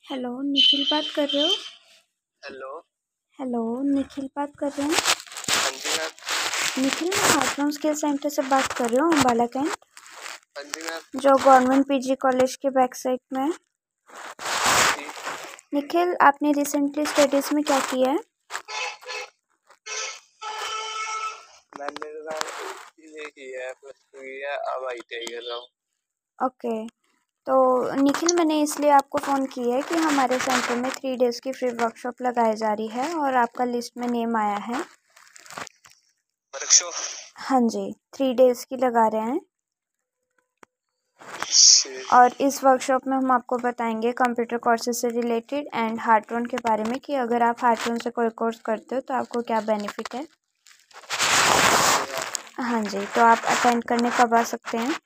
Hello, Nikhil बात कर रहे हो? हेलो। हेलो, निखिल बात कर रहे हैं? हाँ जी मैम। निखिल, मैं हाथरम स्किल सेंटर से बात कर रही हूँ, अम्बाला कैंट, हाँ जी मैम। जो गवर्नमेंट पीजी कॉलेज के बैक साइड में है। जी निखिल, आपने रिसेंटली स्टडीज़ में क्या किया है? मैम, मेरे नाम ये की है, +2 की है, अब ITI कर रहा हूँ। ओके, तो निखिल, मैंने इसलिए आपको फ़ोन किया है कि हमारे सेंटर में 3 डेज़ की फ्री वर्कशॉप लगाई जा रही है और आपका लिस्ट में नेम आया है। वर्कशॉप? हाँ जी, 3 डेज़ की लगा रहे हैं से और इस वर्कशॉप में हम आपको बताएंगे कंप्यूटर कोर्सेज से रिलेटेड एंड हार्टरन के बारे में कि अगर आप हार्टरन से कोई कोर्स करते हो तो आपको क्या बेनिफिट है। हाँ जी, तो आप अटेंड करने कब आ सकते हैं?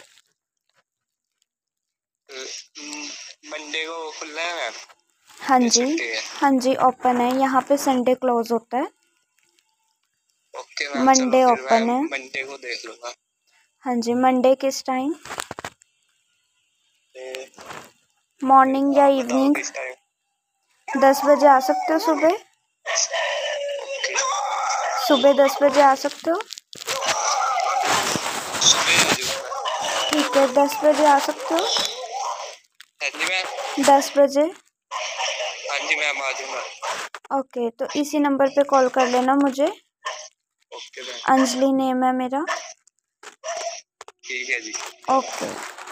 मंडे को खुलना है मैम हाँ या जी, छुट्टी है? हाँ जी, ओपन है। यहाँ पे संडे क्लोज होता है, ओके मैम, चलो मंडे फिर मैं ओपन है। मंडे को देख लूँगा। हाँ जी, मंडे किस टाइम? फिर मॉर्निंग या आप बताओ इवनिंग? किस टाइम। 10 बजे आ सकते हो सुबह? ओके, सुबह 10 बजे आ सकते हो? सुबह आ जाऊँगा। ठीक है, 10 बजे आ सकते हो? हाँ जी मैम। 10 बजे? हाँ जी मैम, आ जाऊँगा। ओके, तो इसी नंबर पे कॉल कर लेना मुझे। Okay ma'am. अंजलि नेम है मेरा। ठीक है जी। ओके।